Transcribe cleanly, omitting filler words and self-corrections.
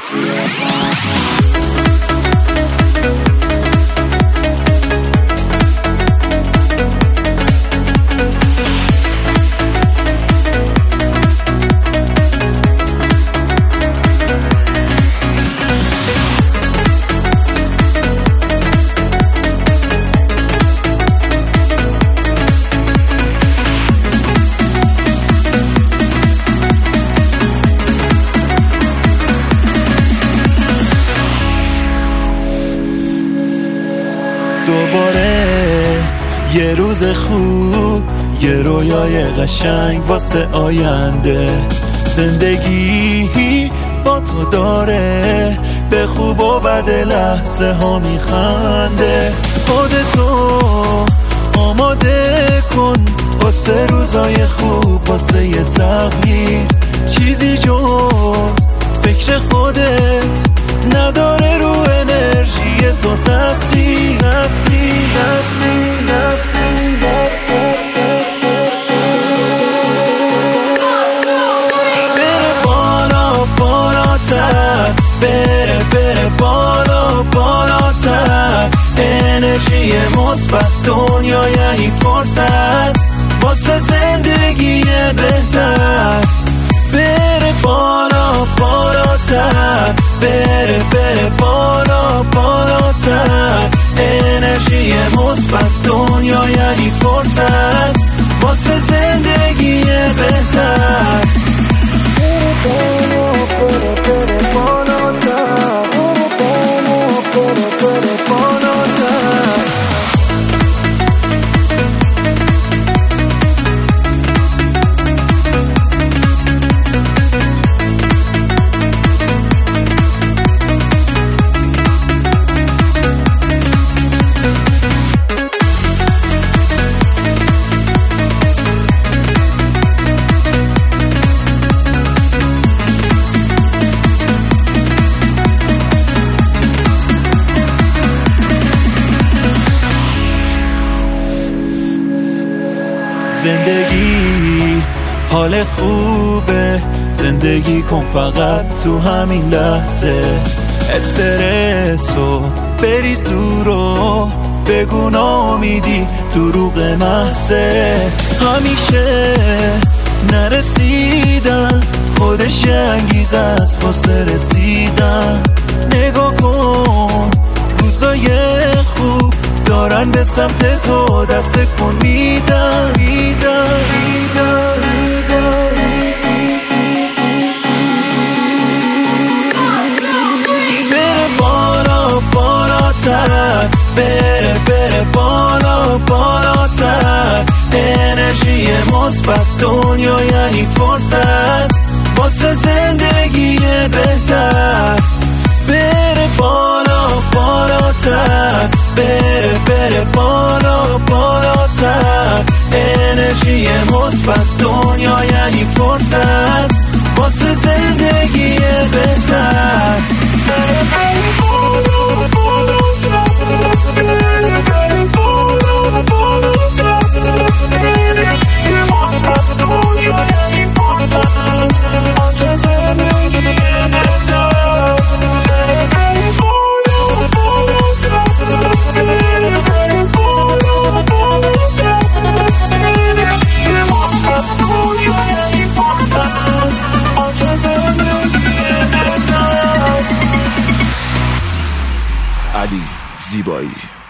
دوباره یه روز خوب، یه رویای قشنگ واسه آینده. زندگی با تو داره به خوب و بد لحظه ها میخنده. خودتو آماده کن واسه روزای خوب، واسه یه تغییر. چیزی جز فکر خودت نداره رو انرژی تو تاثیر. بره بالا بالاتر، بره بالا بالاتر. انرژی مثبت دنیا یعنی فرصت واسه زندگی بهتر. بره بالا بالاتر، بره بالا بالاتر. انرژی مثبت دنیا یعنی فرصت واسه زندگی بهتر. بره بالاتر، بره بالاتر. زندگی حال خوبه، زندگی کن فقط تو همین لحظه. استرسو بریز دورو، بگو ناامیدی دروغ محضه. همیشه نرسیدن خودش انگیزه است واسه رسیدن. نگاه کن روزای خوب دارن به سمت تو دست کن میدن. بره بالا بالاتر، بره بالا بالاتر. انرژی مثبت دنیا یعنی فرصت واسه زندگی بهتر. بره بالا بالاتر، بره بالا بالاتر. انرژی مثبت دنیا یعنی فرصت واسه زندگی بهتر. بره بالا بالاتر، بره بالا بالاتر. انرژی مثبت دنیا یعنی فرصت واسه زندگی بهتر. علی زیبایی.